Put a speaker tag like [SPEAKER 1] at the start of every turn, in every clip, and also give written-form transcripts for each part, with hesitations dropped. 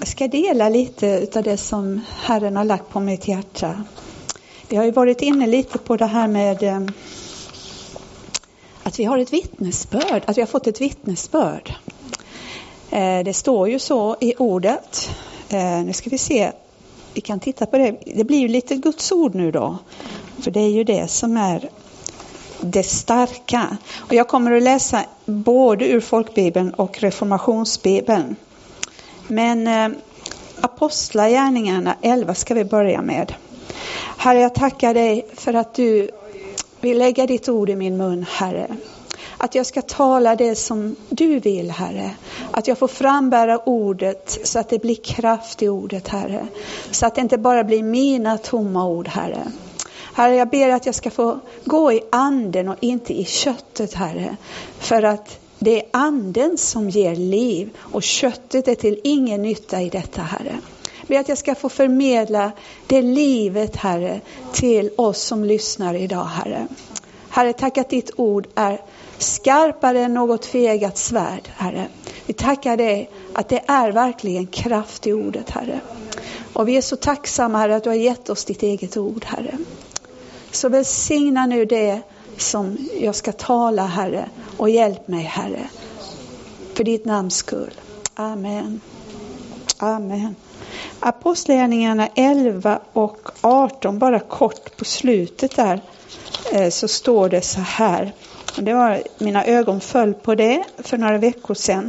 [SPEAKER 1] Jag ska dela lite av det som Herren har lagt på mitt hjärta. Vi har ju varit inne lite på det här med att vi har ett vittnesbörd, att vi har fått ett vittnesbörd. Det står ju så i ordet. Nu ska vi se, vi kan titta på det. Det blir ju lite Guds ord nu då. För det är ju det som är det starka. Och jag kommer att läsa både ur folkbibeln och reformationsbibeln. Men Apostlagärningarna 11 ska vi börja med. Herre, jag tackar dig för att du vill lägga ditt ord i min mun, Herre. Att jag ska tala det som du vill, Herre. Att jag får frambära ordet så att det blir kraft i ordet, Herre. Så att det inte bara blir mina tomma ord, Herre. Herre, jag ber att jag ska få gå i anden och inte i köttet, Herre. För att det är anden som ger liv och köttet är till ingen nytta i detta, Herre. Jag ber att jag ska få förmedla det livet, Herre, till oss som lyssnar idag, Herre. Herre, tack att ditt ord är skarpare än något fegat svärd, Herre. Vi tackar dig att det är verkligen kraft i ordet, Herre. Och vi är så tacksamma, Herre, att du har gett oss ditt eget ord, Herre. Så välsigna nu det som jag ska tala, Herre, och hjälp mig, Herre, för ditt namns skull. Amen. Amen. Apostlagärningarna 11 och 18, bara kort på slutet där, så står det så här. Och det var, mina ögon föll på det för några veckor sedan.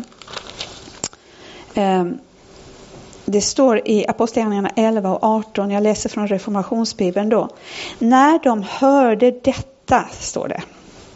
[SPEAKER 1] Det står i Apostlagärningarna 11 och 18, jag läser från reformationsbibeln då. När de hörde detta, står det.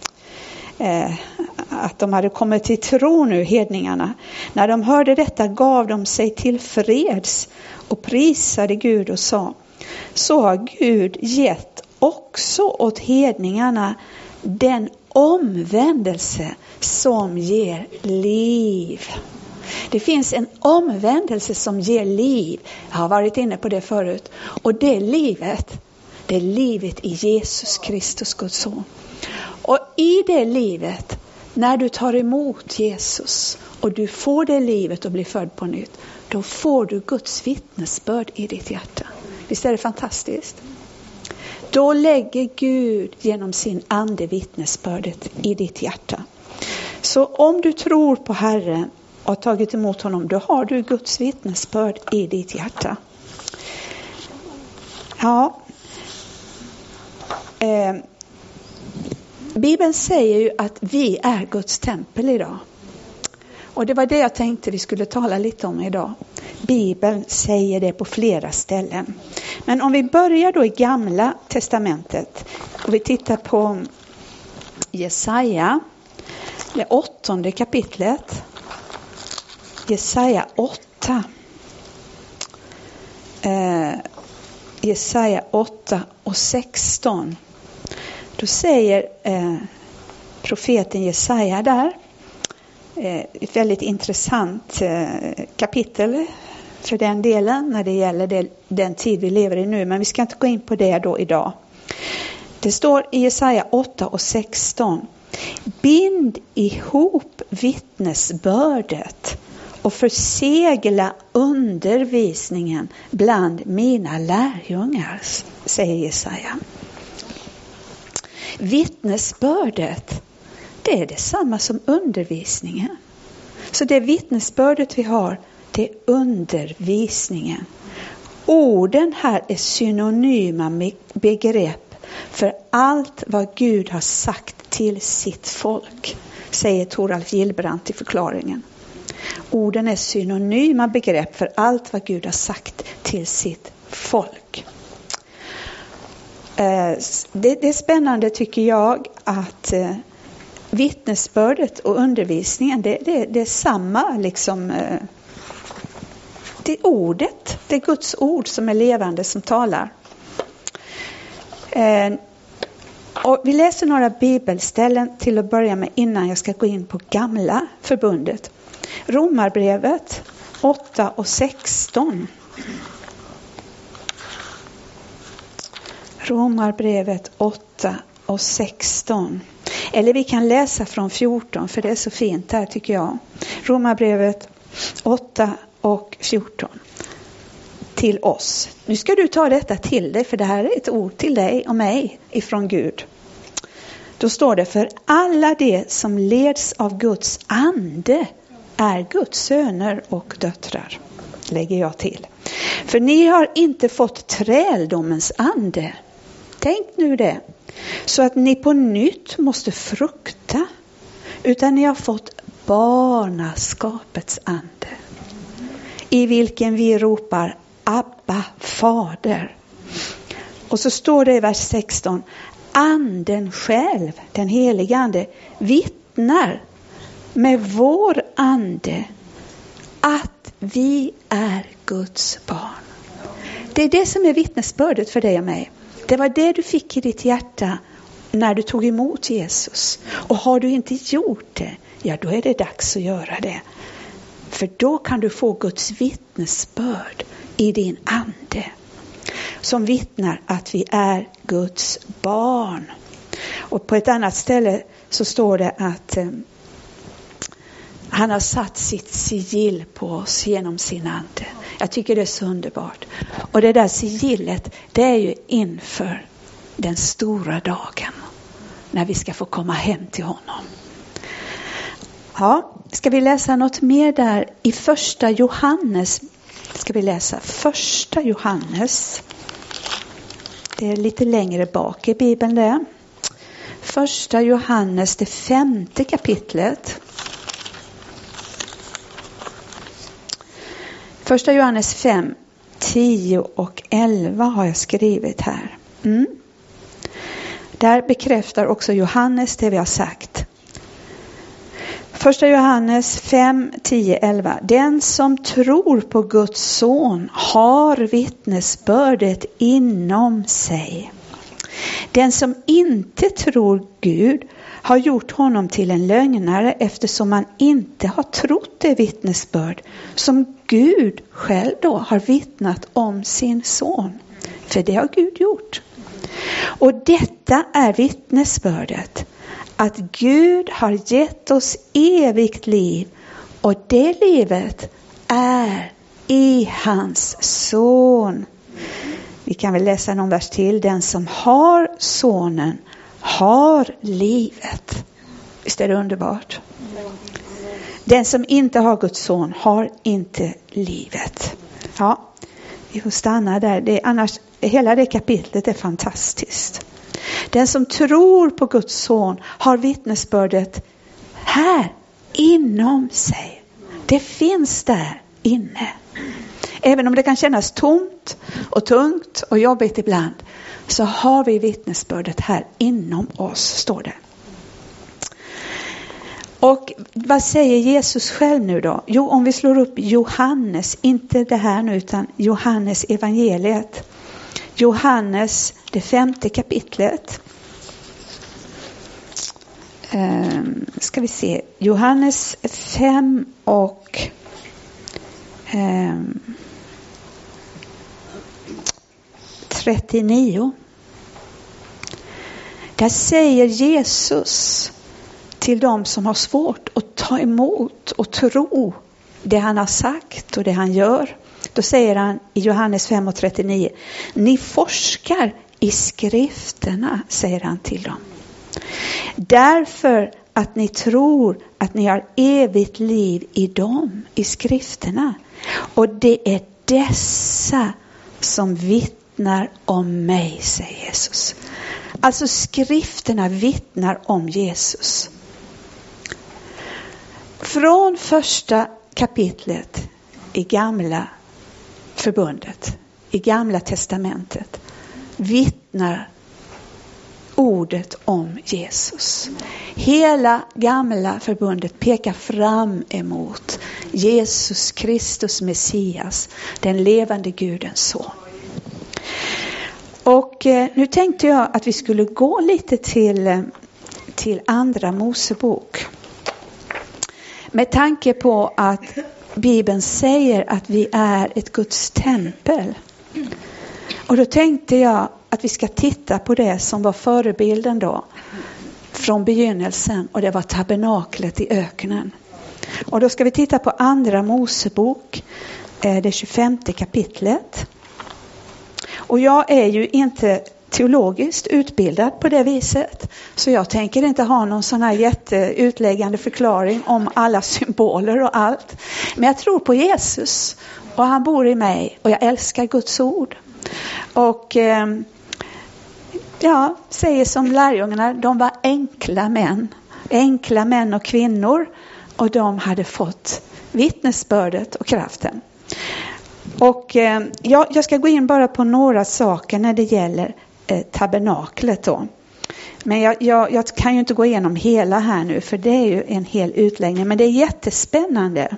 [SPEAKER 1] Att de hade kommit till tro nu, hedningarna. När de hörde detta gav de sig till freds och prisade Gud och sa: så har Gud gett också åt hedningarna den omvändelse som ger liv. Det finns en omvändelse som ger liv. Jag har varit inne på det förut. Och det är livet i Jesus Kristus, Guds son. Och i det livet, när du tar emot Jesus och du får det livet och blir född på nytt, då får du Guds vittnesbörd i ditt hjärta. Visst är det fantastiskt? Då lägger Gud genom sin ande vittnesbördet i ditt hjärta. Så om du tror på Herren och har tagit emot honom, då har du Guds vittnesbörd i ditt hjärta. Ja. Bibeln säger ju att vi är Guds tempel idag. Och det var det jag tänkte vi skulle tala lite om idag. Bibeln säger det på flera ställen. Men om vi börjar då i Gamla testamentet och vi tittar på Jesaja, det 8:e kapitlet. Jesaja 8. Jesaja 8 och 16. Då säger profeten Jesaja där, ett väldigt intressant kapitel för den delen när det gäller den tid vi lever i nu. Men vi ska inte gå in på det då idag. Det står i Jesaja 8 och 16. Bind ihop vittnesbördet och försegla undervisningen bland mina lärjungar, säger Jesaja. Vittnesbördet, det är detsamma som undervisningen. Så det vittnesbördet vi har, det är undervisningen. Orden här är synonyma med begrepp för allt vad Gud har sagt till sitt folk, säger Toralf Gillbrand i förklaringen. Orden är synonyma begrepp för allt vad Gud har sagt till sitt folk. Det är spännande, tycker jag, att vittnesbördet och undervisningen, det är samma liksom. Det är ordet, det är Guds ord som är levande, som talar. Och vi läser några bibelställen till att börja med innan jag ska gå in på gamla förbundet. Romarbrevet 8 och 16. Romarbrevet 8 och 16. Eller vi kan läsa från 14, för det är så fint där, tycker jag. Romarbrevet 8 och 14 till oss. Nu ska du ta detta till dig, för det här är ett ord till dig och mig ifrån Gud. Då står det: för alla det som leds av Guds ande är Guds söner och döttrar. Lägger jag till. För ni har inte fått träldomens ande. Tänk nu det. Så att ni på nytt måste frukta. Utan ni har fått barnaskapets ande. I vilken vi ropar Abba, Fader. Och så står det i vers 16. Anden själv, den heliga ande, vittnar med vår ande att vi är Guds barn. Det är det som är vittnesbördet för dig och mig. Det var det du fick i ditt hjärta när du tog emot Jesus. Och har du inte gjort det, ja då är det dags att göra det. För då kan du få Guds vittnesbörd i din ande. Som vittnar att vi är Guds barn. Och på ett annat ställe så står det att han har satt sitt sigill på oss genom sin ande. Jag tycker det är så underbart. Och det där sigillet, det är ju inför den stora dagen. När vi ska få komma hem till honom. Ja, ska vi läsa något mer där i första Johannes? Ska vi läsa första Johannes. Det är lite längre bak i Bibeln det. Första Johannes, det 5:e kapitlet. Första Johannes 5, 10 och 11 har jag skrivit här. Där bekräftar också Johannes det vi har sagt. Första Johannes 5, 10, 11. Den som tror på Guds son har vittnesbördet inom sig. Den som inte tror Gud har gjort honom till en lögnare, eftersom man inte har trott det vittnesbörd som Gud själv då har vittnat om sin son. För det har Gud gjort. Och detta är vittnesbördet, att Gud har gett oss evigt liv, och det livet är i hans son. Vi kan väl läsa någon vers till. Den som har sonen har livet. Visst är det underbart? Den som inte har Guds son har inte livet. Ja, vi får stanna där. Annars, hela det kapitlet är fantastiskt. Den som tror på Guds son har vittnesbördet här inom sig. Det finns där inne. Även om det kan kännas tomt och tungt och jobbigt ibland, så har vi vittnesbördet här inom oss, står det. Och vad säger Jesus själv nu då? Jo, om vi slår upp Johannes, inte det här nu utan Johannes evangeliet. Johannes, det 5:e kapitlet. Ska vi se. Johannes 5 och 39. Där säger Jesus till dem som har svårt att ta emot och tro det han har sagt och det han gör. Då säger han i Johannes 5 och 39. Ni forskar i skrifterna, säger han till dem. Därför att ni tror att ni har evigt liv i dem, i skrifterna. Och det är dessa som vittnar om mig, säger Jesus. Alltså skrifterna vittnar om Jesus. Från första kapitlet i gamla förbundet, i gamla testamentet, vittnar ordet om Jesus. Hela gamla förbundet pekar fram emot Jesus Kristus Messias, den levande Gudens son. Och nu tänkte jag att vi skulle gå lite till andra Mosebok. Med tanke på att Bibeln säger att vi är ett Guds tempel. Och då tänkte jag att vi ska titta på det som var förebilden då. Från begynnelsen, och det var tabernaklet i öknen. Och då ska vi titta på andra Mosebok, det 25:e kapitlet. Och jag är ju inte teologiskt utbildad på det viset. Så jag tänker inte ha någon sån här jätteutläggande förklaring om alla symboler och allt. Men jag tror på Jesus och han bor i mig och jag älskar Guds ord. Och säger som lärjungarna, de var enkla män och kvinnor och de hade fått vittnesbördet och kraften. Och jag ska gå in bara på några saker när det gäller tabernaklet då. Men jag kan ju inte gå igenom hela här nu för det är ju en hel utläggning, men det är jättespännande.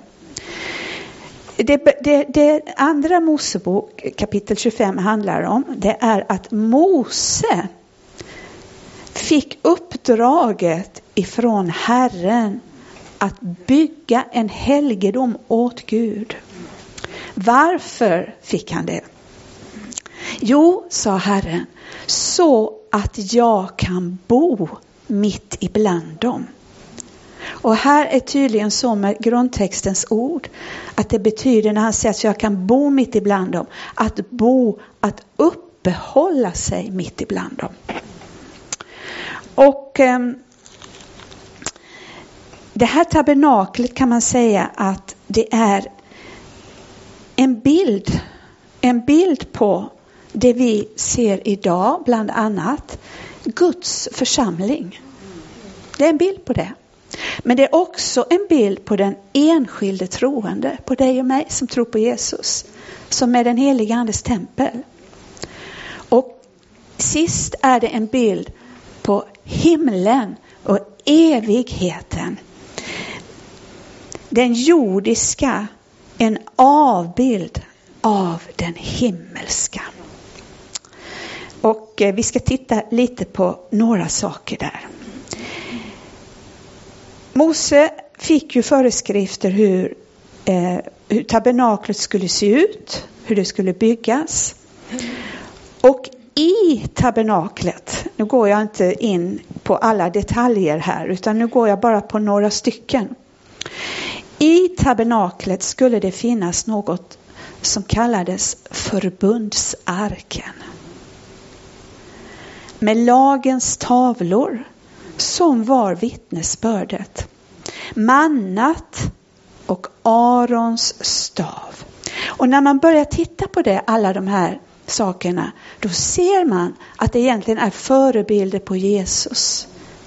[SPEAKER 1] Det andra Mosebok kapitel 25 handlar om, det är att Mose fick uppdraget ifrån Herren att bygga en helgedom åt Gud. Varför fick han det? Jo, sa Herren, så att jag kan bo mitt ibland dem. Och här är tydligen så med grundtextens ord att det betyder när han säger att jag kan bo mitt ibland dem, att uppehålla sig mitt ibland dem. Och det här tabernaklet kan man säga att det är en bild på det vi ser idag, bland annat Guds församling. Det är en bild på det. Men det är också en bild på den enskilde troende, på dig och mig som tror på Jesus, som är den heliga andes tempel. Och sist är det en bild på himlen och evigheten. Den jordiska, en avbild av den himmelska. Och vi ska titta lite på några saker där. Mose fick ju föreskrifter hur tabernaklet skulle se ut, hur det skulle byggas. Och i tabernaklet, nu går jag inte in på alla detaljer här utan nu går jag bara på några stycken. I tabernaklet skulle det finnas något som kallades förbundsarken. Med lagens tavlor som var vittnesbördet. Mannat och Arons stav. Och när man börjar titta på det, alla de här sakerna, då ser man att det egentligen är förebilder på Jesus.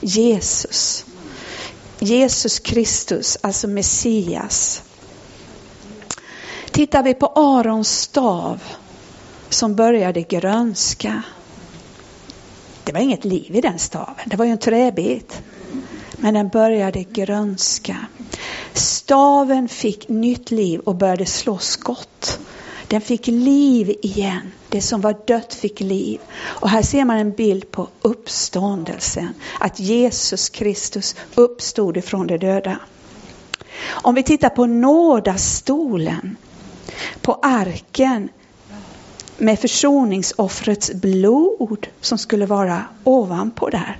[SPEAKER 1] Jesus Kristus, alltså Messias. Tittar vi på Arons stav som började grönska. Det var inget liv i den staven, det var ju en träbit. Men den började grönska. Staven fick nytt liv och började slå skott. Den fick liv igen. Det som var dött fick liv. Och här ser man en bild på uppståndelsen. Att Jesus Kristus uppstod ifrån de döda. Om vi tittar på nådastolen. På arken. Med försoningsoffrets blod som skulle vara ovanpå där.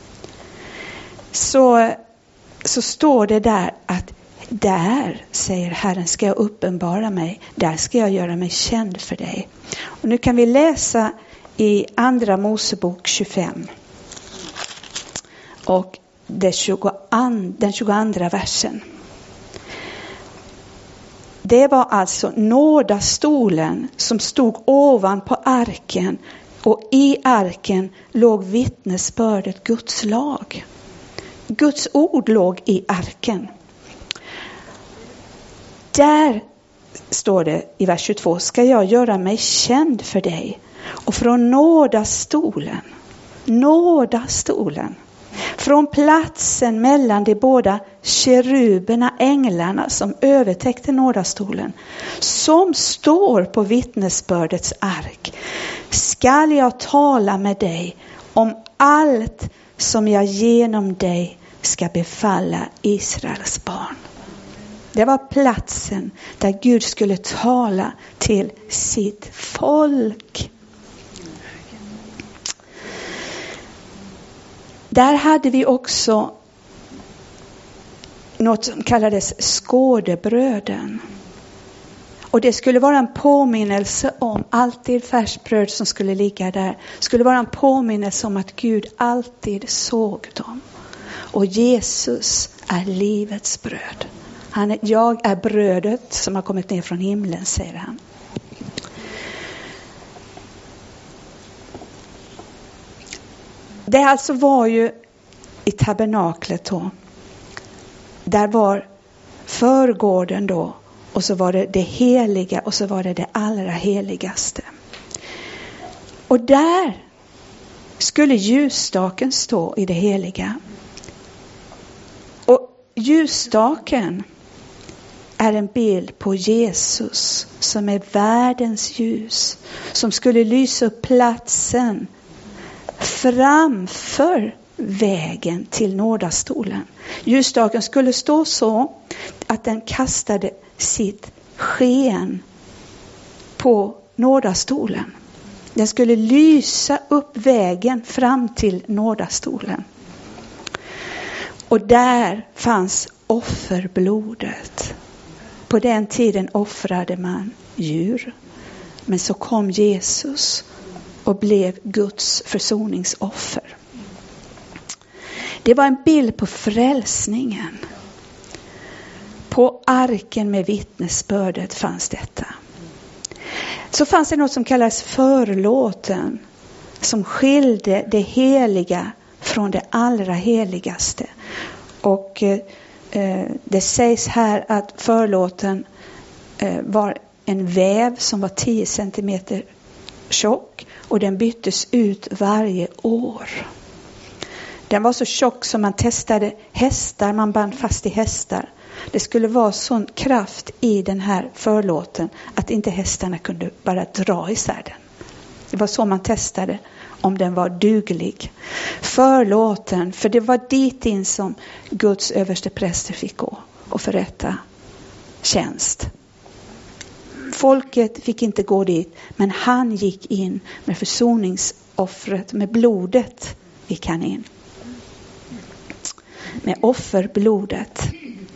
[SPEAKER 1] Så står det där att där, säger Herren, ska jag uppenbara mig. Där ska jag göra mig känd för dig. Och nu kan vi läsa i andra Mosebok 25. Och den 22 versen. Det var alltså nådastolen som stod ovanpå arken. Och i arken låg vittnesbördet, Guds lag. Guds ord låg i arken. Där står det i vers 22. Ska jag göra mig känd för dig. Och från nådastolen. Från platsen mellan de båda keruberna, änglarna som övertäckte nådastolen. Som står på vittnesbördets ark. Skall jag tala med dig om allt som jag genom dig ska befalla Israels barn. Det var platsen där Gud skulle tala till sitt folk. Där hade vi också något som kallades skådebröden. Och det skulle vara en påminnelse om alltid färsbröd som skulle ligga där. Skulle vara en påminnelse om att Gud alltid såg dem. Och Jesus är livets bröd. Jag är brödet som har kommit ner från himlen, säger han. Det alltså var ju i tabernaklet då. Där var förgården då. Och så var det heliga och så var det allra heligaste. Och där skulle ljusstaken stå i det heliga. Och ljusstaken är en bild på Jesus som är världens ljus. Som skulle lysa upp platsen framför vägen till nådastolen. Ljusstaken skulle stå så att den kastade sitt sken på nådastolen. Den skulle lysa upp vägen fram till nådastolen. Och där fanns offerblodet. På den tiden offrade man djur. Men så kom Jesus och blev Guds försoningsoffer. Det var en bild på frälsningen. På arken med vittnesbördet fanns detta. Så fanns det något som kallas förlåten. Som skilde det heliga från det allra heligaste. Och det sägs här att förlåten var en väv som var 10 centimeter tjock. Och den byttes ut varje år. Den var så tjock som man testade hästar. Man band fast i hästar. Det skulle vara sån kraft i den här förlåten att inte hästarna kunde bara dra isär den. Det var så man testade om den var duglig. Förlåten, för det var dit in som Guds överste präster fick gå och förrätta tjänst. Folket fick inte gå dit, men han gick in med försoningsoffret, med blodet gick han in. Med offerblodet.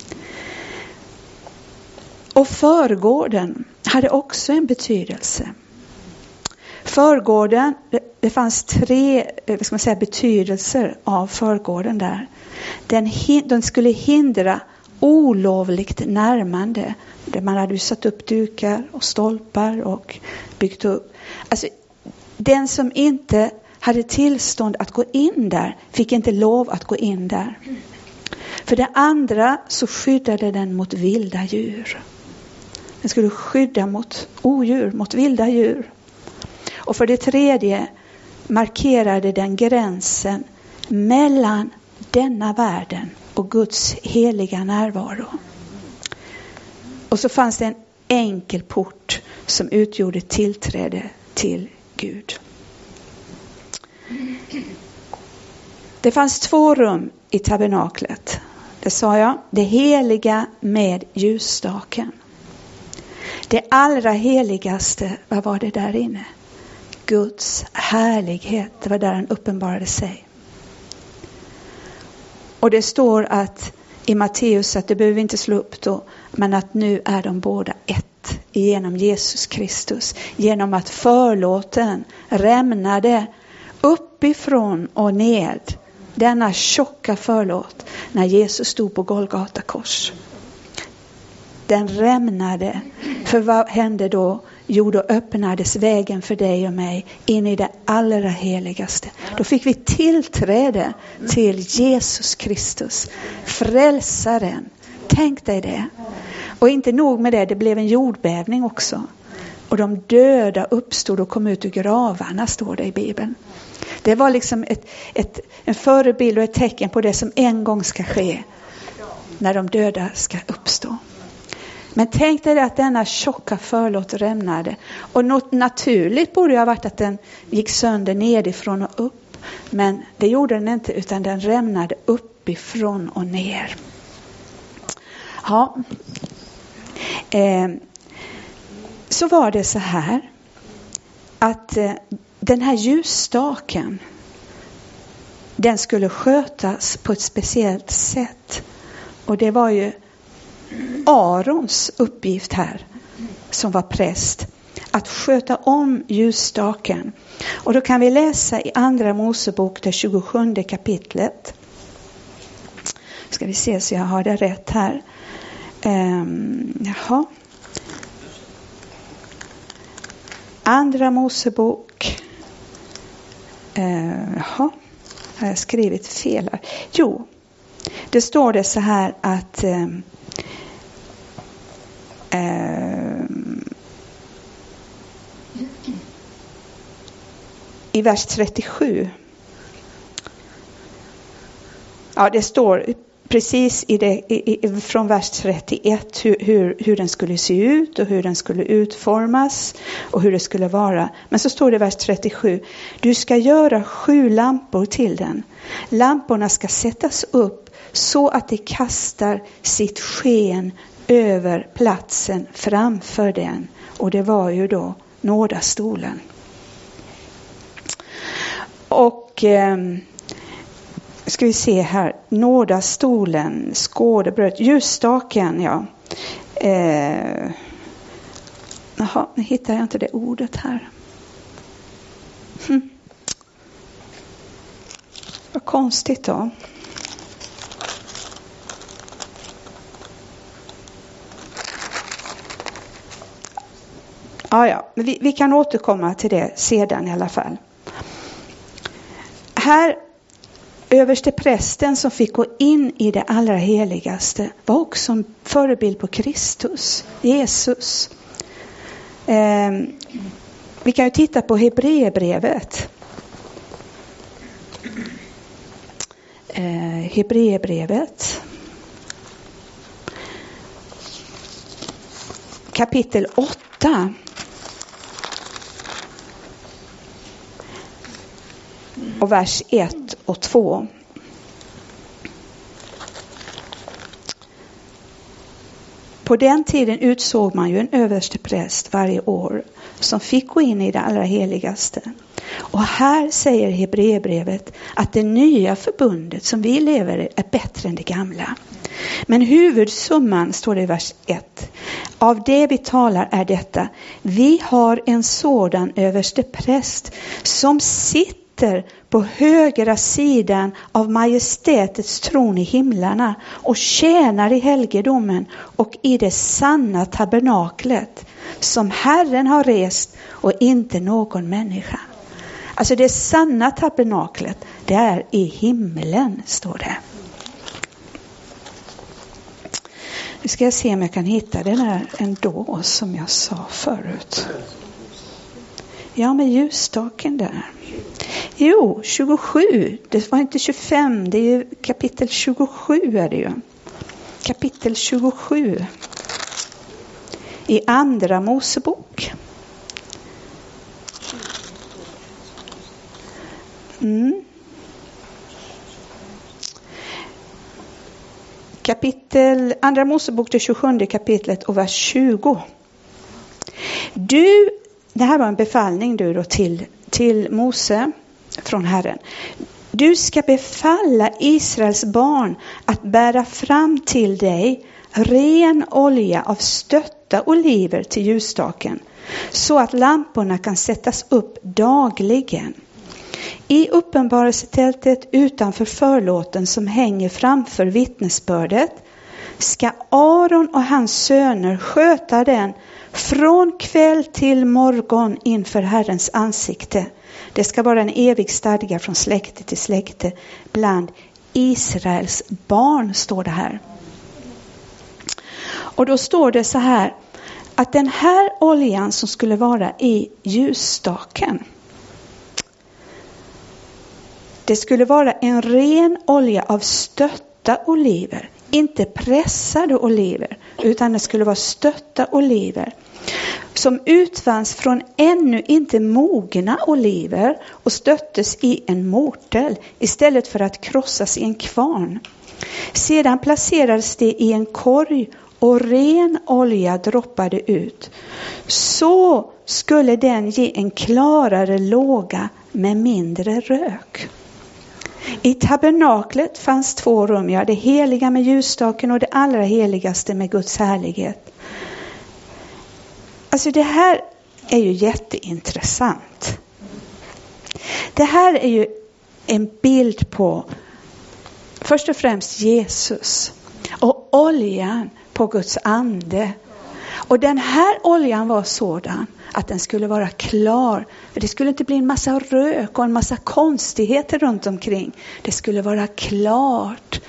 [SPEAKER 1] Och förgården hade också en betydelse. Förgården, det fanns 3 betydelser av förgården där. Den skulle hindra olovligt närmande. Där man hade satt upp dukar och stolpar och byggt upp. Alltså, den som inte hade tillstånd att gå in där fick inte lov att gå in där. För det andra så skyddade den mot vilda djur. Den skulle skydda mot odjur, mot vilda djur. Och för det tredje markerade den gränsen mellan denna världen och Guds heliga närvaro. Och så fanns det en enkel port som utgjorde tillträde till Gud. Det fanns 2 rum i tabernaklet. Det sa jag. Det heliga med ljusstaken. Det allra heligaste, vad var det där inne? Guds härlighet. Det var där han uppenbarade sig. Och det står att i Matteus, att det behöver vi inte slå upp då, men att nu är de båda ett genom Jesus Kristus. Genom att förlåten rämnade uppifrån och ned. Denna tjocka förlåt när Jesus stod på Golgata kors. Den rämnade. För vad hände då? Jo, då öppnades vägen för dig och mig in i det allra heligaste. Då fick vi tillträde till Jesus Kristus, frälsaren. Tänk dig det. Och inte nog med det, det blev en jordbävning också. Och de döda uppstod och kom ut ur gravarna, står det i Bibeln. Det var liksom en förebild och ett tecken på det som en gång ska ske när de döda ska uppstå. Men tänk dig att denna tjocka förlåt rämnade. Och något naturligt borde ha varit att den gick sönder nedifrån och upp. Men det gjorde den inte, utan den rämnade uppifrån och ner. Ja. Så var det så här. Att den här ljusstaken, den skulle skötas på ett speciellt sätt. Och det var ju Arons uppgift här, som var präst, att sköta om ljusstaken. Och då kan vi läsa i Andra Mosebok, det 27 kapitlet. Ska vi se så jag har det rätt här. Andra Mosebok. Har jag skrivit fel här? Jo, det står det så här att i vers 37. Ja, det står precis från vers 31 hur den skulle se ut och hur den skulle utformas och hur det skulle vara. Men så står det i vers 37. Du ska göra 7 lampor till den. Lamporna ska sättas upp så att de kastar sitt sken över platsen framför den. Och det var ju då nådastolen. Och ska vi se här, nådastolen, skådebröd, ljusstaken, ja. Nu hittar jag inte det ordet här. Vad konstigt då. Ja, vi kan återkomma till det sedan i alla fall. Här, överste prästen som fick gå in i det allra heligaste var också en förebild på Kristus, Jesus. Vi kan ju titta på Hebreerbrevet. Hebreerbrevet. Kapitel 8. Och vers 1 och 2. På den tiden utsåg man ju en överste präst varje år som fick gå in i det allra heligaste. Och här säger Hebreerbrevet att det nya förbundet som vi lever i är bättre än det gamla. Men huvudsumman, står det i vers 1, av det vi talar är detta: vi har en sådan överste präst som sitter på högra sidan av majestätets tron i himlarna och tjänar i helgedomen och i det sanna tabernaklet som Herren har rest och inte någon människa. Alltså det sanna tabernaklet, det är i himlen, står det. Nu ska jag se om jag kan hitta den här ändå som jag sa förut. Ja, med ljusstaken där. Jo, 27. Det var inte 25. Det är ju kapitel 27 är det ju. Kapitel 27. I Andra Mosebok. Andra Mosebok, det 27 kapitlet och vers 20. Det här var en befallning då till Mose från Herren. Du ska befalla Israels barn att bära fram till dig ren olja av stötta oliver till ljusstaken, så att lamporna kan sättas upp dagligen. I uppenbarelsetältet utanför förlåten som hänger framför vittnesbördet ska Aron och hans söner sköta den från kväll till morgon inför Herrens ansikte. Det ska vara en evig stadga från släkte till släkte bland Israels barn, står det här. Och då står det så här, att den här oljan som skulle vara i ljusstaken, det skulle vara en ren olja av stötta oliver. Inte pressade oliver, utan det skulle vara stötta oliver. Som utvanns från ännu inte mogna oliver och stöttes i en mortel istället för att krossas i en kvarn. Sedan placerades det i en korg och ren olja droppade ut. Så skulle den ge en klarare låga med mindre rök. I tabernaklet fanns 2 rum, ja, det heliga med ljusstaken och det allra heligaste med Guds härlighet. Alltså det här är ju jätteintressant. Det här är ju en bild på först och främst Jesus och oljan på Guds ande. Och den här oljan var sådan att den skulle vara klar. För det skulle inte bli en massa rök och en massa konstigheter runt omkring. Det skulle vara klart.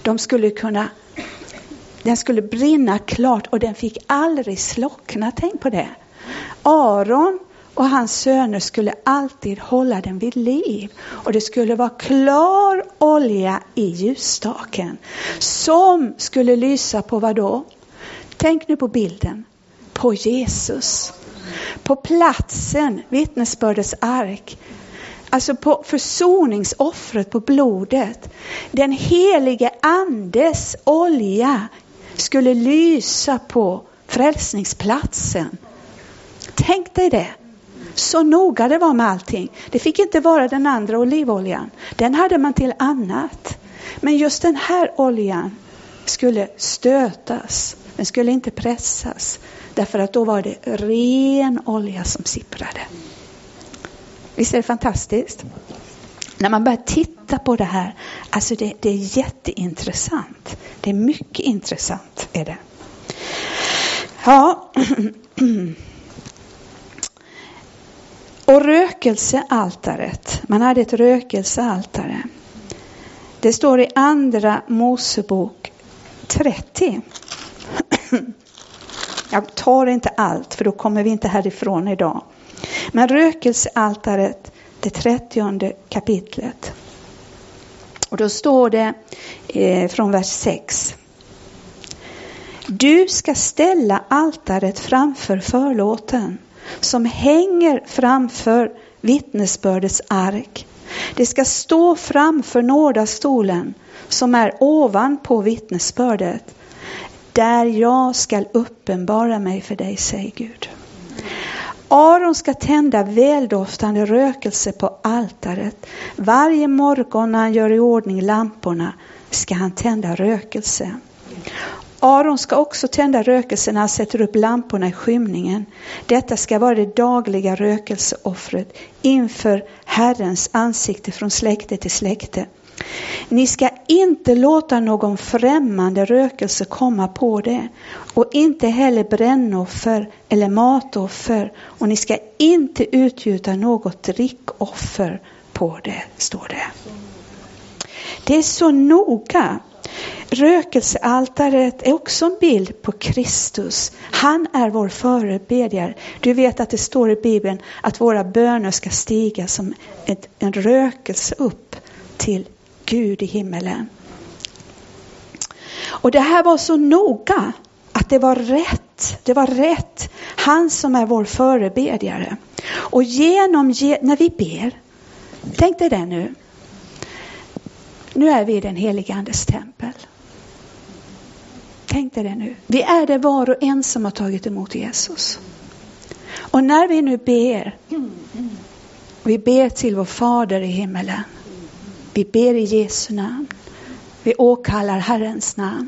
[SPEAKER 1] Den skulle brinna klart och den fick aldrig slockna. Tänk på det. Aron och hans söner skulle alltid hålla den vid liv. Och det skulle vara klar olja i ljusstaken. Som skulle lysa på vad då? Tänk nu på bilden. På Jesus. På platsen, vittnesbördets ark. Alltså på försoningsoffret, på blodet. Den helige andes olja skulle lysa på frälsningsplatsen. Tänk dig det. Så noga det var med allting. Det fick inte vara den andra olivoljan. Den hade man till annat. Men just den här oljan skulle stötas. Den skulle inte pressas. Därför att då var det ren olja som sipprade. Visst är det fantastiskt? När man börjar titta på det här. Alltså det är jätteintressant. Det är mycket intressant är det. Ja. Och rökelsealtaret. Man hade ett rökelsealtare. Det står i andra Mosebok 30. Jag tar inte allt för då kommer vi inte härifrån idag. Men rökelsealtaret, det 30:e kapitlet. Och då står det från vers 6. Du ska ställa altaret framför förlåten som hänger framför vittnesbördets ark. Det ska stå framför nådastolen som är ovanpå vittnesbördet. Där jag ska uppenbara mig för dig, säger Gud. Aron ska tända väldoftande rökelse på altaret. Varje morgon när han gör i ordning lamporna ska han tända rökelse. Aron ska också tända rökelse när han sätter upp lamporna i skymningen. Detta ska vara det dagliga rökelseoffret inför Herrens ansikte från släkte till släkte. Ni ska inte låta någon främmande rökelse komma på det. Och inte heller brännoffer eller matoffer. Och ni ska inte utgjuta något drickoffer på det, står det. Det är så noga. Rökelsealtaret är också en bild på Kristus. Han är vår förebedjare. Du vet att det står i Bibeln att våra böner ska stiga som en rökelse upp till Gud i himmelen. Och det här var så noga att det var rätt. Det var rätt. Han som är vår förebedjare. Och när vi ber, tänk dig det nu. Nu är vi i den heliga andes tempel. Tänk dig det nu. Vi är det var och en som har tagit emot Jesus. Och när vi nu ber, vi ber till vår Fader i himmelen. Vi ber i Jesu namn. Vi åkallar Herrens namn.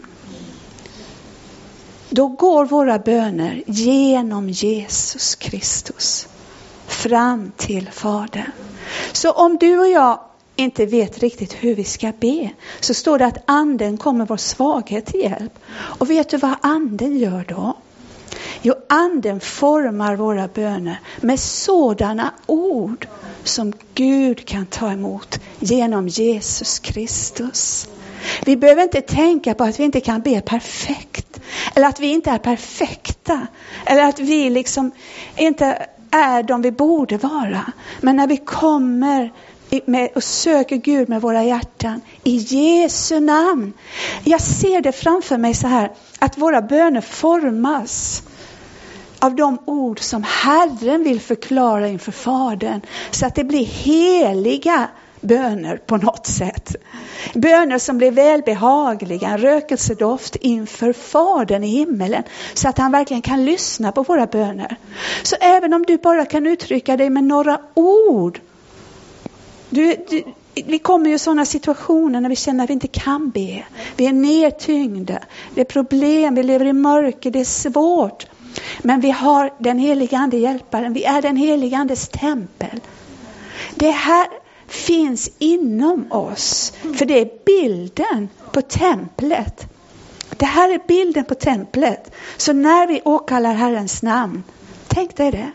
[SPEAKER 1] Då går våra böner genom Jesus Kristus fram till Fadern. Så om du och jag inte vet riktigt hur vi ska be, så står det att anden kommer vår svaghet till hjälp. Och vet du vad anden gör då? Jo, anden formar våra böner med sådana ord som Gud kan ta emot genom Jesus Kristus. Vi behöver inte tänka på att vi inte kan be perfekt. Eller att vi inte är perfekta. Eller att vi liksom inte är de vi borde vara. Men när vi kommer och söker Gud med våra hjärtan i Jesu namn. Jag ser det framför mig så här, att våra böner formas av de ord som Herren vill förklara inför Fadern, så att det blir heliga böner på något sätt. Böner som blir välbehagliga, en rökelsedoft inför Fadern i himmelen, så att han verkligen kan lyssna på våra böner. Så även om du bara kan uttrycka dig med några ord, vi kommer ju i sådana situationer när vi känner att vi inte kan be. Vi är nedtyngda. Det är problem. Vi lever i mörker. Det är svårt. Men vi har den heliga ande hjälparen. Vi är den heliga andes tempel. Det här finns inom oss. För det är bilden på templet. Det här är bilden på templet. Så när vi åkallar Herrens namn, tänk dig det.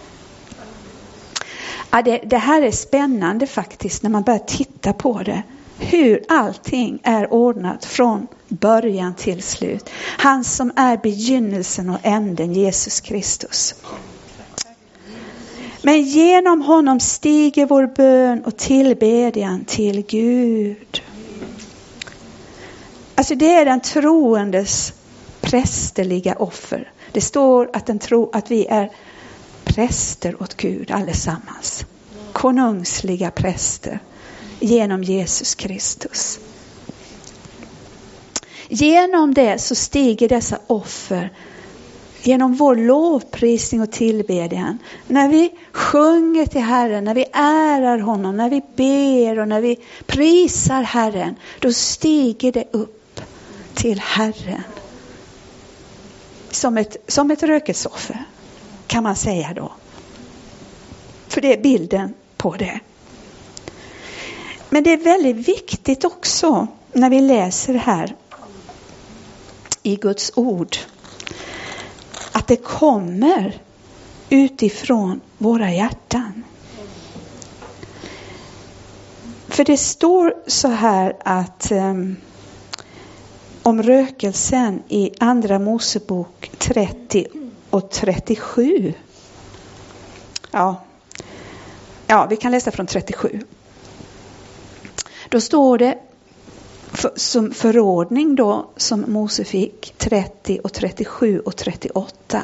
[SPEAKER 1] Ja, det här är spännande faktiskt när man börjar titta på det. Hur allting är ordnat från början till slut. Han som är begynnelsen och änden, Jesus Kristus. Men genom honom stiger vår bön och tillbedjan till Gud. Alltså det är den troendes prästerliga offer. Det står att vi är präster åt Gud allesammans. Konungsliga präster genom Jesus Kristus. Genom det så stiger dessa offer genom vår lovprisning och tillbedjan. När vi sjunger till Herren, när vi ärar honom, när vi ber och när vi prisar Herren, då stiger det upp till Herren. Som ett rökelsoffer kan man säga då. För det är bilden på det. Men det är väldigt viktigt också när vi läser här i Guds ord att det kommer utifrån våra hjärtan. För det står så här att om rökelsen i Andra Mosebok 30 och 37. Ja, vi kan läsa från 37. Då står det som förordning då som Mose fick 30 och 37 och 38.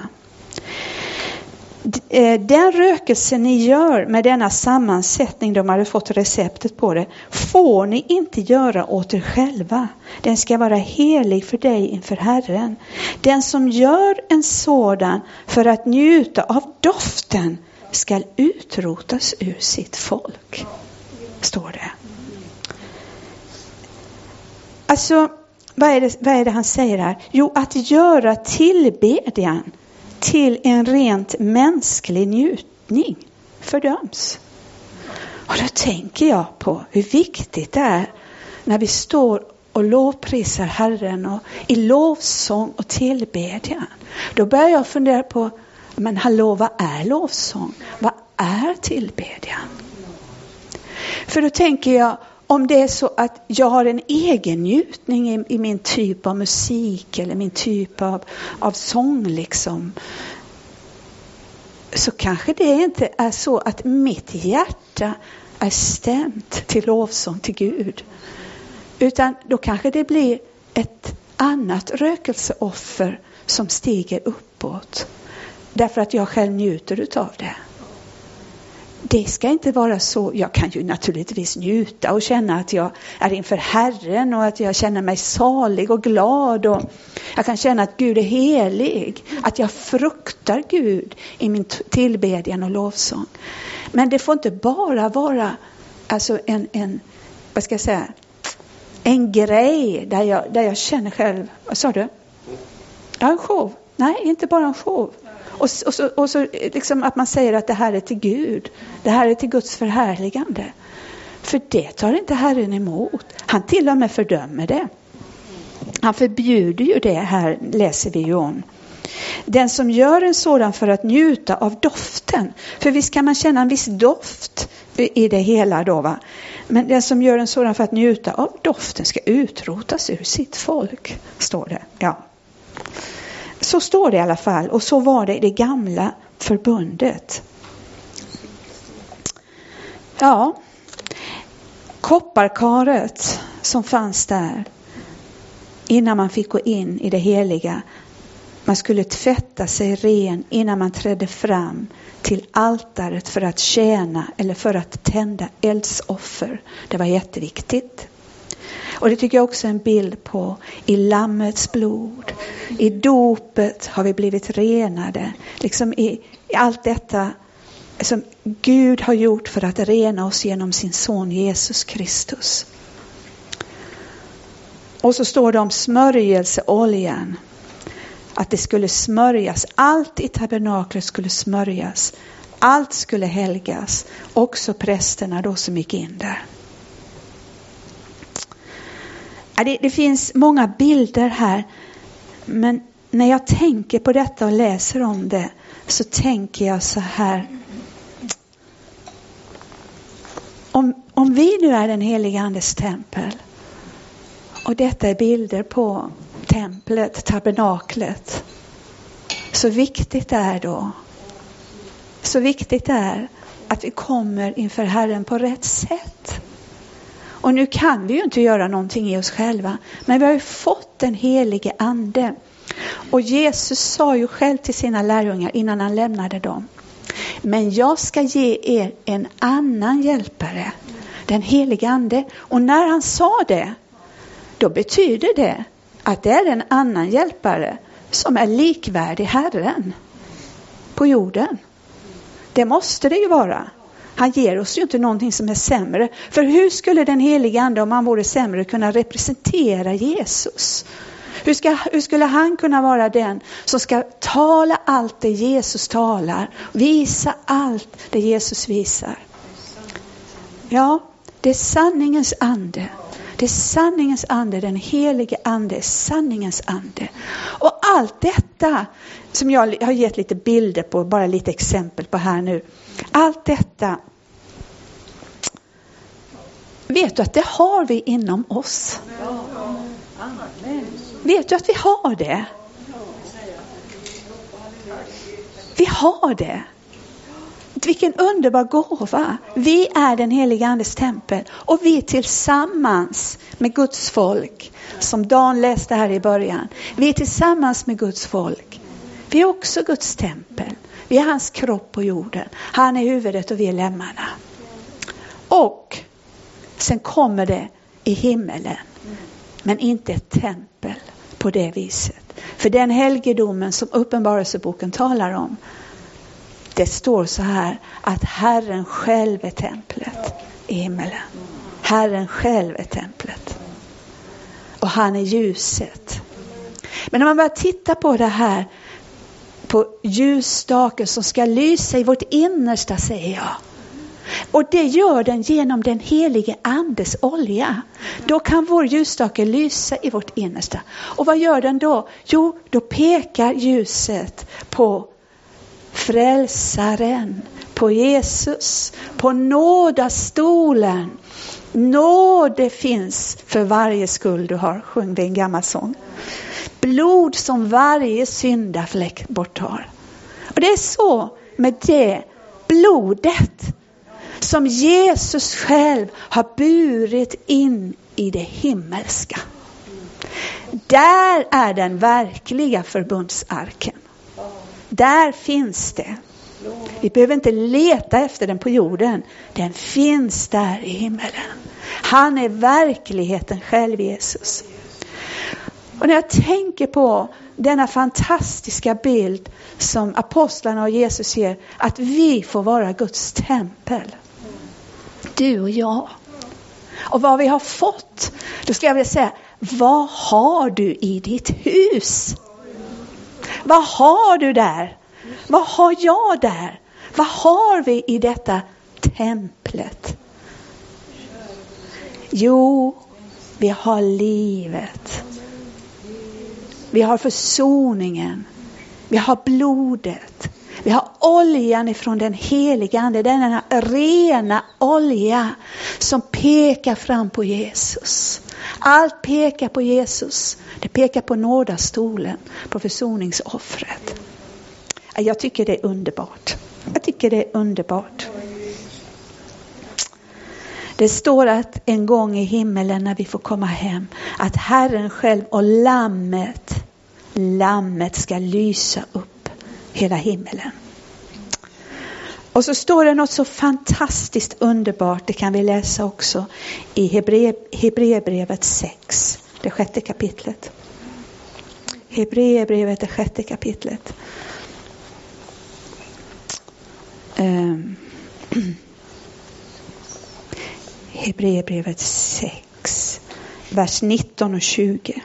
[SPEAKER 1] Den rökelsen ni gör med denna sammansättning, de hade fått receptet på det, får ni inte göra åt er själva. Den ska vara helig för dig inför Herren. Den som gör en sådan för att njuta av doften ska utrotas ur sitt folk, står det. Alltså, vad är det han säger här? Jo, att göra tillbedjan till en rent mänsklig njutning fördöms. Och då tänker jag på hur viktigt det är när vi står och lovprisar Herren och i lovsång och tillbedjan. Då börjar jag fundera på, men hallå, vad är lovsång? Vad är tillbedjan? För då tänker jag, om det är så att jag har en egen njutning i min typ av musik eller min typ av sång liksom, så kanske det inte är så att mitt hjärta är stämt till lovsång till Gud. Utan då kanske det blir ett annat rökelseoffer som stiger uppåt. Därför att jag själv njuter utav det. Det ska inte vara så. Jag kan ju naturligtvis njuta och känna att jag är inför Herren och att jag känner mig salig och glad. Och jag kan känna att Gud är helig. Att jag fruktar Gud i min tillbedjan och lovsång. Men det får inte bara vara alltså vad ska jag säga, en grej där jag känner själv. Vad sa du? Ja, en show. Nej, inte bara en show. Och så liksom att man säger att det här är till Gud. Det här är till Guds förhärligande. För det tar inte Herren emot. Han till och med fördömer det. Han förbjuder ju det här, läser vi ju om. Den som gör en sådan för att njuta av doften. För visst kan man känna en viss doft i det hela då, va? Men den som gör en sådan för att njuta av doften ska utrotas ur sitt folk, står det. Ja. Så står det i alla fall. Och så var det i det gamla förbundet. Ja. Kopparkaret som fanns där innan man fick gå in i det heliga. Man skulle tvätta sig ren innan man trädde fram till altaret för att tjäna eller för att tända eldsoffer. Det var jätteviktigt. Och det tycker jag också är en bild på i lammets blod. I dopet har vi blivit renade. Liksom i allt detta som Gud har gjort för att rena oss genom sin son Jesus Kristus. Och så står det om smörjelseoljan. Att det skulle smörjas. Allt i tabernaklet skulle smörjas. Allt skulle helgas. Också prästerna då som gick in där. Det finns många bilder här. Men när jag tänker på detta och läser om det, så tänker jag så här. Om vi nu är den heliga andes tempel. Och detta är bilder på templet, tabernaklet. Så viktigt är då. Så viktigt är att vi kommer inför Herren på rätt sätt. Och nu kan vi ju inte göra någonting i oss själva. Men vi har ju fått den helige ande. Och Jesus sa ju själv till sina lärjungar innan han lämnade dem. Men jag ska ge er en annan hjälpare. Den helige ande. Och när han sa det, då betyder det att det är en annan hjälpare som är likvärdig Herren på jorden. Det måste det ju vara. Han ger oss ju inte någonting som är sämre. För hur skulle den helige ande, om han vore sämre, kunna representera Jesus? Hur skulle han kunna vara den som ska tala allt det Jesus talar? Visa allt det Jesus visar. Ja, det är sanningens ande. Det är sanningens ande, den helige ande är sanningens ande. Och allt detta som jag har gett lite bilder på, bara lite exempel på här nu. Allt detta, vet du att det har vi inom oss? Vet du att vi har det? Vi har det. Vilken underbar gåva. Vi är den heliga andes tempel. Och vi tillsammans med Guds folk. Som Dan läste här i början. Vi är tillsammans med Guds folk. Vi är också Guds tempel. Vi är hans kropp på jorden. Han är huvudet och vi är lemmarna. Och sen kommer det i himmelen. Men inte ett tempel på det viset. För den helgedomen som Uppenbarelseboken talar om. Det står så här att Herren själv är templet i himmelen. Herren själv är templet. Och han är ljuset. Men när man börjar titta på det här, på ljusstaken som ska lysa i vårt innersta, säger jag. Och det gör den genom den helige andes olja. Då kan vår ljusstake lysa i vårt innersta. Och vad gör den då? Jo, då pekar ljuset på frälsaren, på Jesus, på nådastolen. Nåde finns för varje skuld du har, sjöng vi en gammal sång. Blod som varje syndafläck borttar. Och det är så med det blodet som Jesus själv har burit in i det himmelska. Där är den verkliga förbundsarken. Där finns det. Vi behöver inte leta efter den på jorden. Den finns där i himmelen. Han är verkligheten själv, Jesus. Och när jag tänker på denna fantastiska bild som apostlarna och Jesus ger, att vi får vara Guds tempel. Du och jag. Och vad vi har fått, då ska jag vilja säga, vad har du i ditt hus? Vad har du där? Vad har jag där? Vad har vi i detta templet? Jo, vi har livet. Vi har försoningen. Vi har blodet. Vi har oljan ifrån den heliga ande. Denna rena olja som pekar fram på Jesus. Allt pekar på Jesus. Det pekar på nådastolen, på försoningsoffret. Jag tycker det är underbart. Jag tycker det är underbart. Det står att en gång i himmelen när vi får komma hem, att Herren själv och lammet ska lysa upp hela himmelen. Och så står det något så fantastiskt underbart, det kan vi läsa också i Hebreerbrevet 6, det 6:e kapitlet. Hebreerbrevet, det 6:e kapitlet. Hebreerbrevet 6, vers 19 och 20.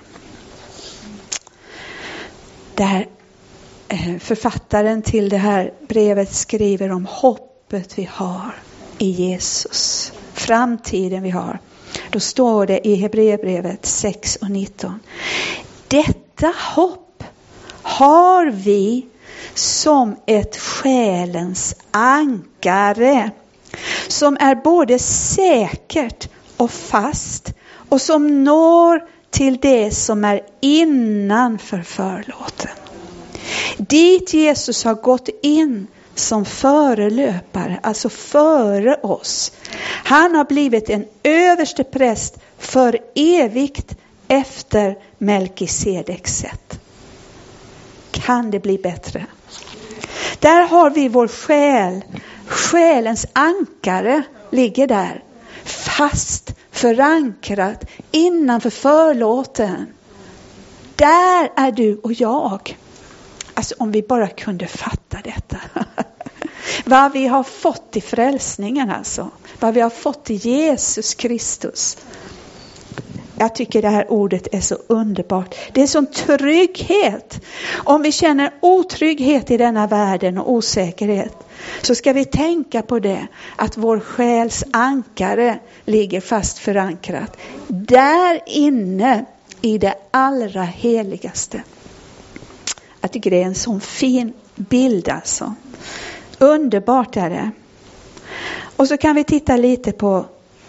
[SPEAKER 1] Där författaren till det här brevet skriver om hoppet vi har i Jesus. Framtiden vi har. Då står det i Hebreerbrevet 6 och 19. Detta hopp har vi som ett själens ankare, som är både säkert och fast och som når till det som är innanför förlåten. Dit Jesus har gått in som förelöpare, alltså före oss. Han har blivit en överste präst för evigt efter Melkisedeks sätt. Kan det bli bättre? Där har vi vår själ. Själens ankare ligger där. Fast förankrat innanför förlåten. Där är du och jag. Alltså om vi bara kunde fatta detta. Vad vi har fått i frälsningen alltså. Vad vi har fått i Jesus Kristus. Jag tycker det här ordet är så underbart. Det är sån trygghet. Om vi känner otrygghet i denna världen och osäkerhet, så ska vi tänka på det. Att vår själs ankare ligger fast förankrat. Där inne i det allra heligaste. Jag tycker det är en sån fin bild alltså. Underbart är det. Och så kan vi titta lite på.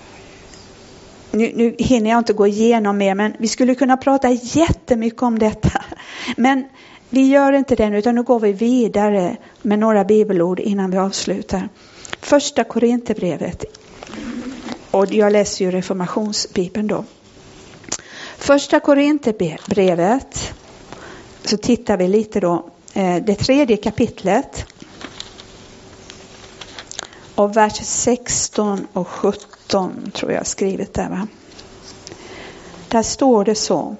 [SPEAKER 1] Nu hinner jag inte gå igenom mer, men vi skulle kunna prata jättemycket om detta. Men vi gör inte det nu, utan nu går vi vidare med några bibelord innan vi avslutar. Första Korinthierbrevet. Och jag läser ju reformationsbibeln då. Första Korinthierbrevet. Så tittar vi lite då. Det 3:e kapitlet. Och vers 16 och 17 tror jag skrivit där, va? Där står det så.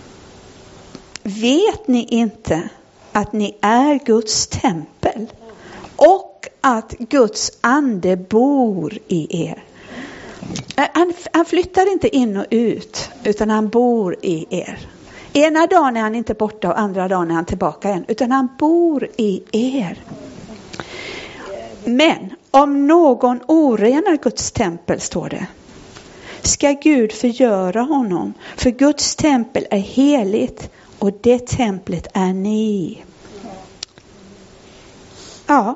[SPEAKER 1] Vet ni inte att ni är Guds tempel och att Guds ande bor i er? Han flyttar inte in och ut, utan han bor i er. Ena dagen är han inte borta och andra dagen är han tillbaka igen, utan han bor i er. Men om någon orenar Guds tempel, står det, ska Gud förgöra honom. För Guds tempel är heligt och det templet är ni. Ja.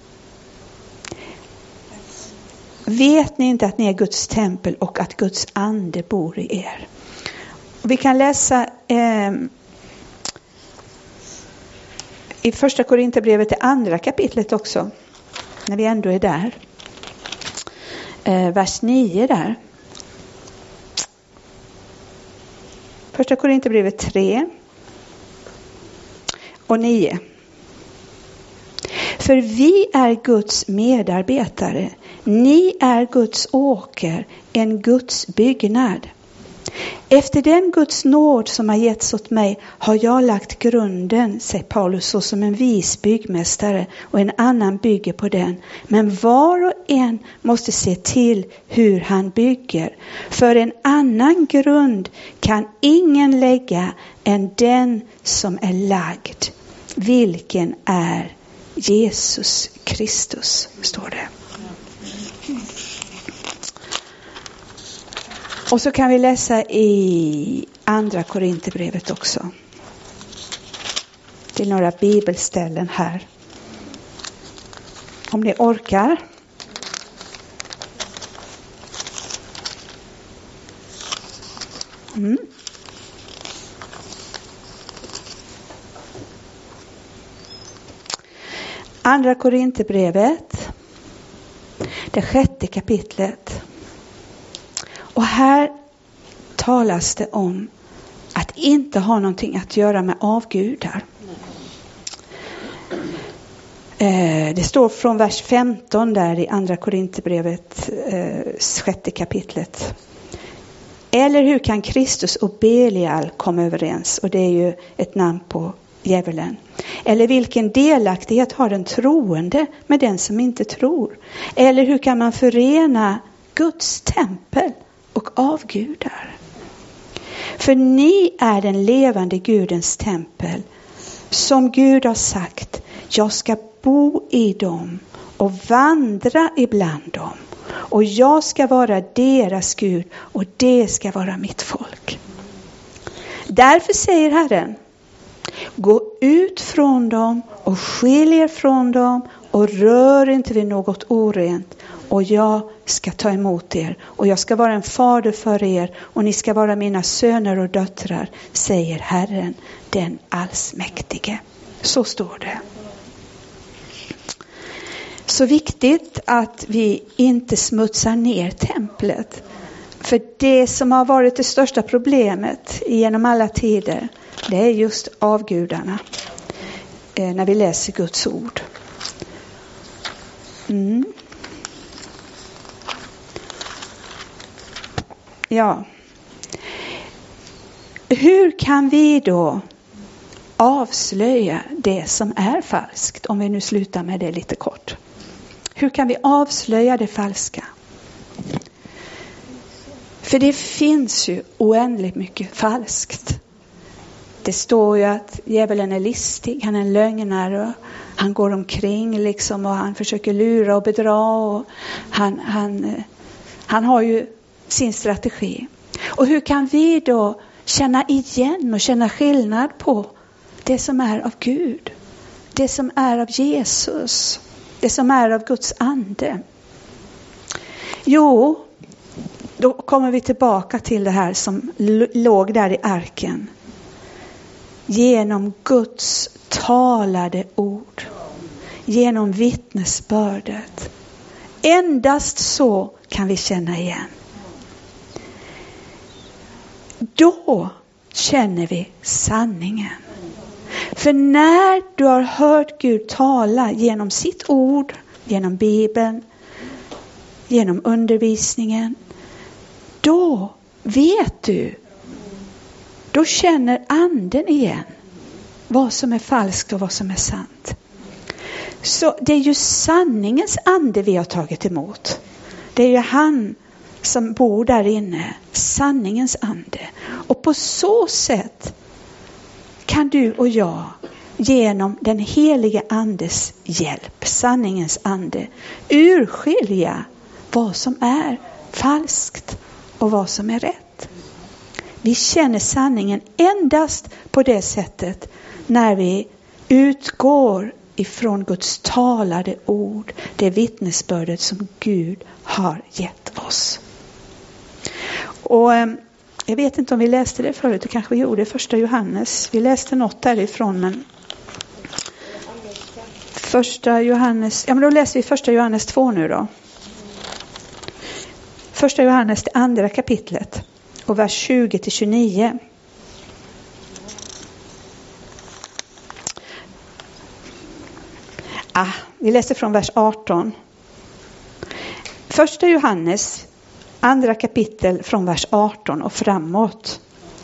[SPEAKER 1] Vet ni inte att ni är Guds tempel och att Guds ande bor i er? Och vi kan läsa i första Korinthierbrevet, det 2:a kapitlet också. När vi ändå är där. Vers 9 där. Första Korinthierbrevet 3 och 9. För vi är Guds medarbetare. Ni är Guds åker, en Guds byggnad. Efter den Guds nåd som har getts åt mig har jag lagt grunden, säger Paulus, så som en vis byggmästare, och en annan bygger på den. Men var och en måste se till hur han bygger. För en annan grund kan ingen lägga än den som är lagd, vilken är Jesus Kristus, står det. Och så kan vi läsa i andra Korinthierbrevet också. Det är några bibelställen här. Om ni orkar. Andra Korinthierbrevet, det 6:e kapitlet. Och här talas det om att inte ha någonting att göra med avgudar. Det står från vers 15 där i andra Korinthierbrevet, 6:e kapitlet. Eller hur kan Kristus och Belial komma överens? Och det är ju ett namn på djävulen? Eller vilken delaktighet har den troende med den som inte tror? Eller hur kan man förena Guds tempel och avgudar? För ni är den levande Gudens tempel, som Gud har sagt, jag ska bo i dem och vandra ibland dem. Och jag ska vara deras Gud och det ska vara mitt folk. Därför säger Herren, gå ut från dem och skilj er från dem och rör inte vid något orent. Och jag ska ta emot er och jag ska vara en fader för er och ni ska vara mina söner och döttrar, säger Herren, den allsmäktige. Så står det. Så viktigt att vi inte smutsar ner templet. För det som har varit det största problemet genom alla tider, det är just avgudarna. När vi läser Guds ord. Ja. Hur kan vi då avslöja det som är falskt? Om vi nu slutar med det lite kort. Hur kan vi avslöja det falska? För det finns ju oändligt mycket falskt. Det står ju att djävulen är listig, han är en lögnare och han går omkring liksom och han försöker lura och bedra och han har ju sin strategi. Och hur kan vi då känna igen och känna skillnad på det som är av Gud, det som är av Jesus, det som är av Guds ande? Jo, då kommer vi tillbaka till det här som låg där i arken. Genom Guds talade ord, genom vittnesbördet. Endast så kan vi känna igen. Då känner vi sanningen. För när du har hört Gud tala genom sitt ord, genom Bibeln, genom undervisningen, då vet du, då känner anden igen vad som är falskt och vad som är sant. Så det är ju sanningens ande vi har tagit emot. Det är ju han som bor där inne, sanningens ande. Och på så sätt kan du och jag genom den helige andes hjälp, sanningens ande, urskilja vad som är falskt och vad som är rätt. Vi känner sanningen endast på det sättet när vi utgår ifrån Guds talade ord, det vittnesbördet som Gud har gett oss. Och jag vet inte om vi läste det förut, det kanske vi gjorde, första Johannes. Vi läste något därifrån, men första Johannes, ja men då läser vi första Johannes 2 nu då. Första Johannes, det andra kapitlet och vers 20-29. Vi läser från vers 18. Första Johannes, andra kapitel från vers 18 och framåt.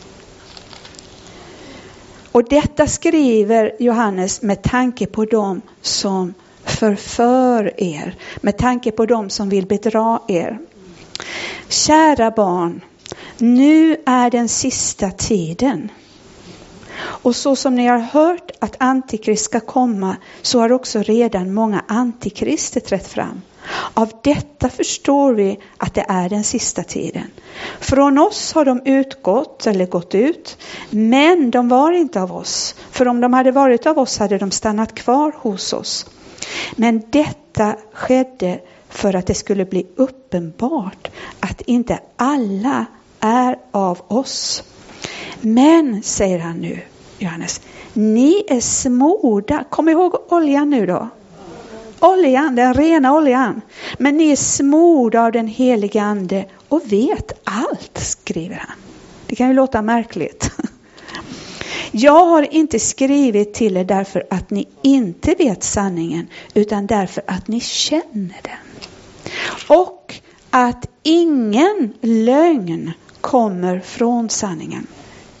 [SPEAKER 1] Och detta skriver Johannes med tanke på dem som förför er, med tanke på dem som vill bedra er. Kära barn, nu är den sista tiden. Och så som ni har hört att antikrist ska komma, så har också redan många antikrister trätt fram. Av detta förstår vi att det är den sista tiden. Från oss har de gått ut, men de var inte av oss. För om de hade varit av oss hade de stannat kvar hos oss. Men detta skedde för att det skulle bli uppenbart att inte alla är av oss. Men, säger han nu, Johannes, ni är smorda. Kom ihåg oljan nu då. Oljan, den rena oljan. Men ni är smorda av den heliga ande och vet allt, skriver han. Det kan ju låta märkligt. Jag har inte skrivit till er därför att ni inte vet sanningen, utan därför att ni känner den. Och att ingen lögn kommer från sanningen.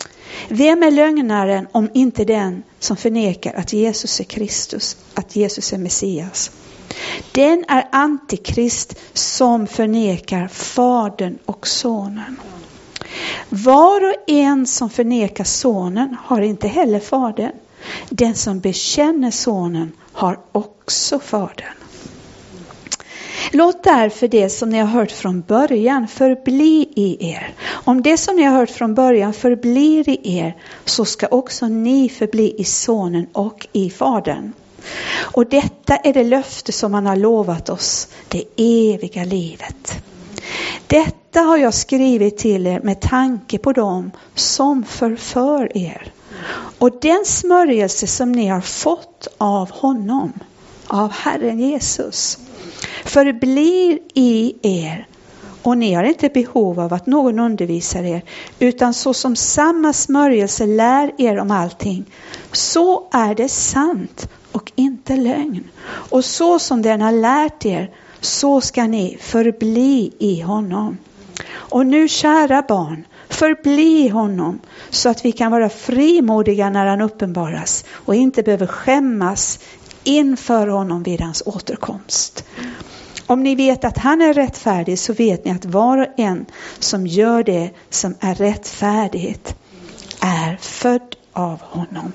[SPEAKER 1] Vem är lögnaren om inte den som förnekar att Jesus är Kristus, att Jesus är Messias? Den är antikrist som förnekar Fadern och Sonen. Var och en som förnekar Sonen har inte heller Fadern. Den som bekänner Sonen har också Fadern. Låt därför det som ni har hört från början förbli i er. Om det som ni har hört från början förblir i er, så ska också ni förbli i Sonen och i Fadern. Och detta är det löfte som han har lovat oss, det eviga livet. Detta har jag skrivit till er med tanke på dem som förför er. Och den smörjelse som ni har fått av honom, av Herren Jesus, förblir i er. Och ni har inte behov av att någon undervisar er, utan så som samma smörjelse lär er om allting, så är det sant och inte lögn. Och så som den har lärt er, så ska ni förbli i honom. Och nu, kära barn, förbli i honom, så att vi kan vara frimodiga när han uppenbaras och inte behöver skämmas inför honom vid hans återkomst. Om ni vet att han är rättfärdig, så vet ni att var och en som gör det som är rättfärdigt är född av honom.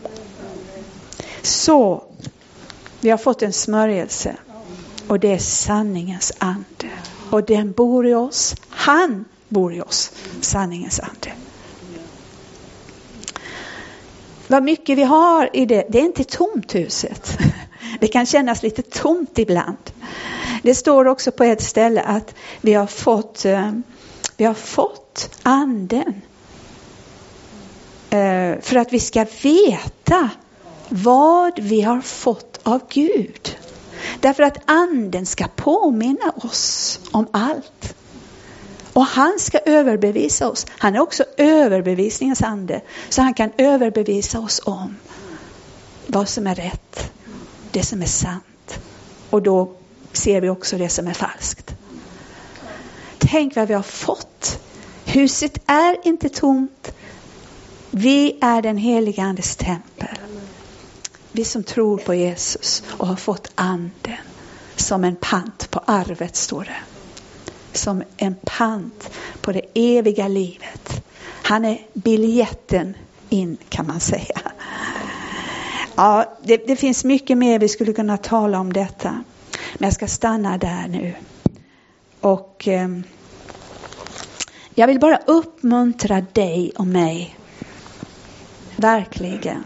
[SPEAKER 1] Så vi har fått en smörjelse, och det är sanningens ande. Och den bor i oss. Han bor i oss, sanningens ande. Vad mycket vi har i det, det är inte tomt huset. Det kan kännas lite tomt ibland. Det står också på ett ställe att vi har fått anden. För att vi ska veta vad vi har fått av Gud. Därför att anden ska påminna oss om allt. Och han ska överbevisa oss. Han är också överbevisningens ande. Så han kan överbevisa oss om vad som är rätt. Det som är sant. Och då ser vi också det som är falskt. Tänk vad vi har fått. Huset är inte tomt. Vi är den heliga andes tempel. Vi som tror på Jesus och har fått anden som en pant på arvet, står det. Som en pant på det eviga livet. Han är biljetten in, kan man säga. Ja, det finns mycket mer vi skulle kunna tala om detta. Men jag ska stanna där nu. Och jag vill bara uppmuntra dig och mig. Verkligen.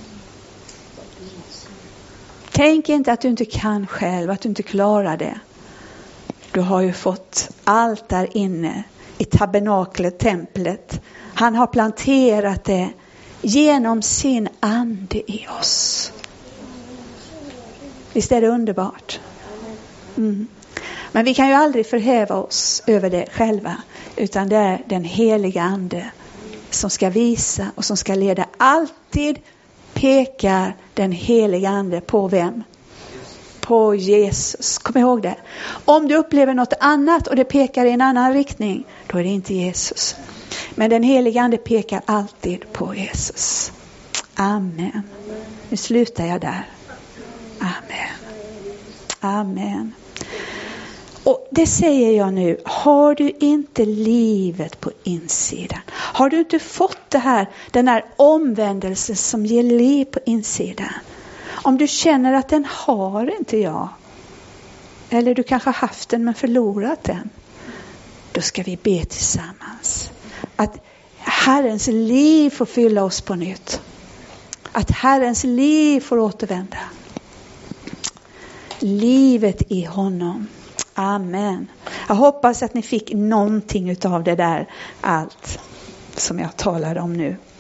[SPEAKER 1] Tänk inte att du inte kan själv, att du inte klarar det. Du har ju fått allt där inne i tabernaklet, templet. Han har planterat det genom sin ande i oss. Visst är det underbart? Mm. Men vi kan ju aldrig förhäva oss över det själva. Utan det är den heliga ande som ska visa och som ska leda. Alltid pekar den heliga ande på vem? På Jesus. Kom ihåg det. Om du upplever något annat och det pekar i en annan riktning, då är det inte Jesus. Men den heliga ande pekar alltid på Jesus. Amen. Nu slutar jag där. Amen. Amen. Och det säger jag nu. Har du inte livet på insidan? Har du inte fått det här, den här omvändelsen som ger liv på insidan? Om du känner att den har inte jag. Eller du kanske har haft den men förlorat den. Då ska vi be tillsammans. Att Herrens liv får fylla oss på nytt. Att Herrens liv får återvända. Livet i honom. Amen. Jag hoppas att ni fick någonting av det där. Allt som jag talade om nu.